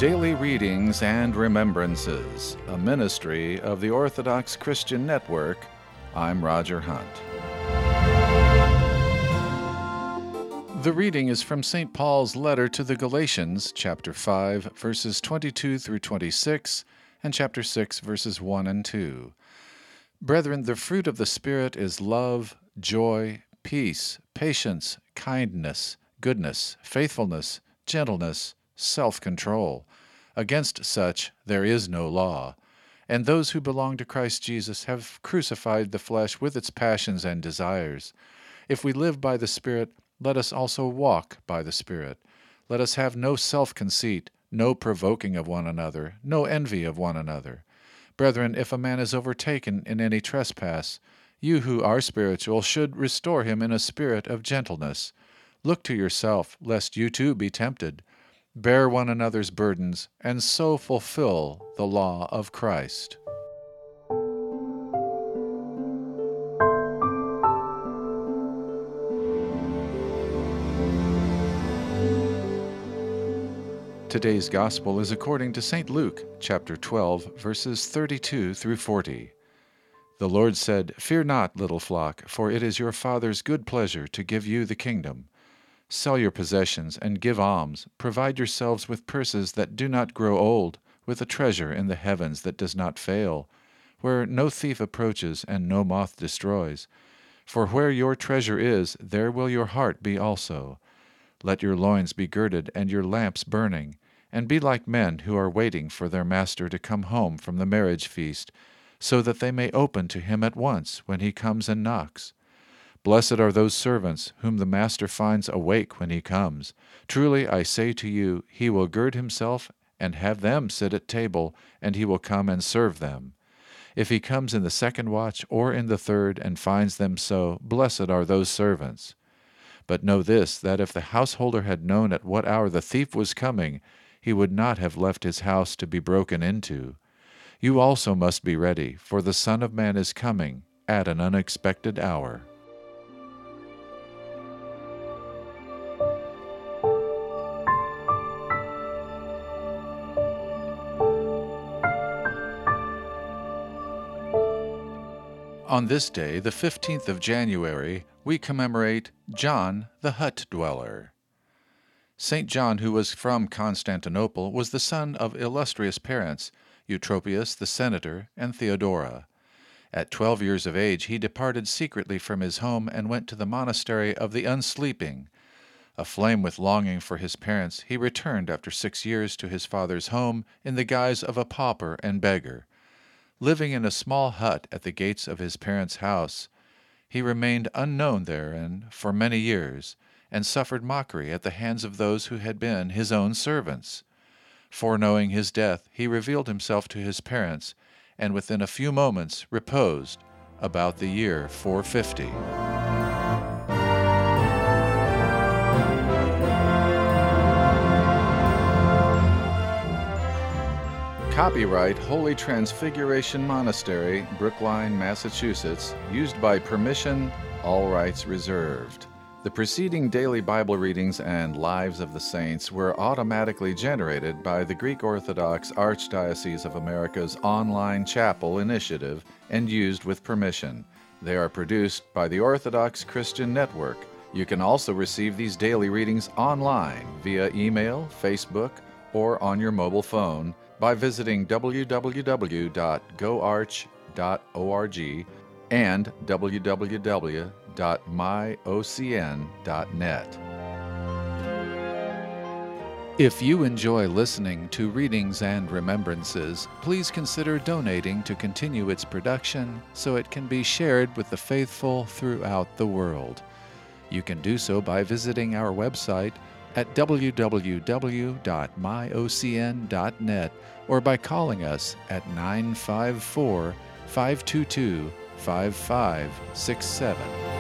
Daily Readings and Remembrances, a ministry of the Orthodox Christian Network. I'm Roger Hunt. The reading is from St. Paul's letter to the Galatians, chapter 5, verses 22 through 26, and chapter 6, verses 1 and 2. Brethren, the fruit of the Spirit is love, joy, peace, patience, kindness, goodness, faithfulness, gentleness, self-control. Against such there is no law. And those who belong to Christ Jesus have crucified the flesh with its passions and desires. If we live by the Spirit, let us also walk by the Spirit. Let us have no self-conceit, no provoking of one another, no envy of one another. Brethren, if a man is overtaken in any trespass, you who are spiritual should restore him in a spirit of gentleness. Look to yourself, lest you too be tempted. Bear one another's burdens, and so fulfill the law of Christ. Today's Gospel is according to St. Luke, chapter 12, verses 32 through 40. The Lord said, "Fear not, little flock, for it is your Father's good pleasure to give you the kingdom. Sell your possessions and give alms. Provide yourselves with purses that do not grow old, with a treasure in the heavens that does not fail, where no thief approaches and no moth destroys. For where your treasure is, there will your heart be also. Let your loins be girded and your lamps burning, and be like men who are waiting for their master to come home from the marriage feast, so that they may open to him at once when he comes and knocks. Blessed are those servants whom the master finds awake when he comes. Truly I say to you, he will gird himself and have them sit at table, and he will come and serve them. If he comes in the second watch or in the third and finds them so, blessed are those servants. But know this, that if the householder had known at what hour the thief was coming, he would not have left his house to be broken into. You also must be ready, for the Son of Man is coming at an unexpected hour." On this day, the 15th of January, we commemorate John the Hut Dweller. St. John, who was from Constantinople, was the son of illustrious parents, Eutropius the senator and Theodora. At 12 years of age, he departed secretly from his home and went to the monastery of the Unsleeping. Aflame with longing for his parents, he returned after 6 years to his father's home in the guise of a pauper and beggar. Living in a small hut at the gates of his parents' house, he remained unknown therein for many years, and suffered mockery at the hands of those who had been his own servants. Foreknowing his death, he revealed himself to his parents, and within a few moments reposed, about the year 450. Copyright Holy Transfiguration Monastery, Brookline, Massachusetts, used by permission, all rights reserved. The preceding daily Bible readings and Lives of the Saints were automatically generated by the Greek Orthodox Archdiocese of America's online chapel initiative and used with permission. They are produced by the Orthodox Christian Network. You can also receive these daily readings online via email, Facebook, or on your mobile phone by visiting www.goarch.org and www.myocn.net. If you enjoy listening to Readings and Remembrances, please consider donating to continue its production so it can be shared with the faithful throughout the world. You can do so by visiting our website at www.myocn.net or by calling us at 954-522-5567.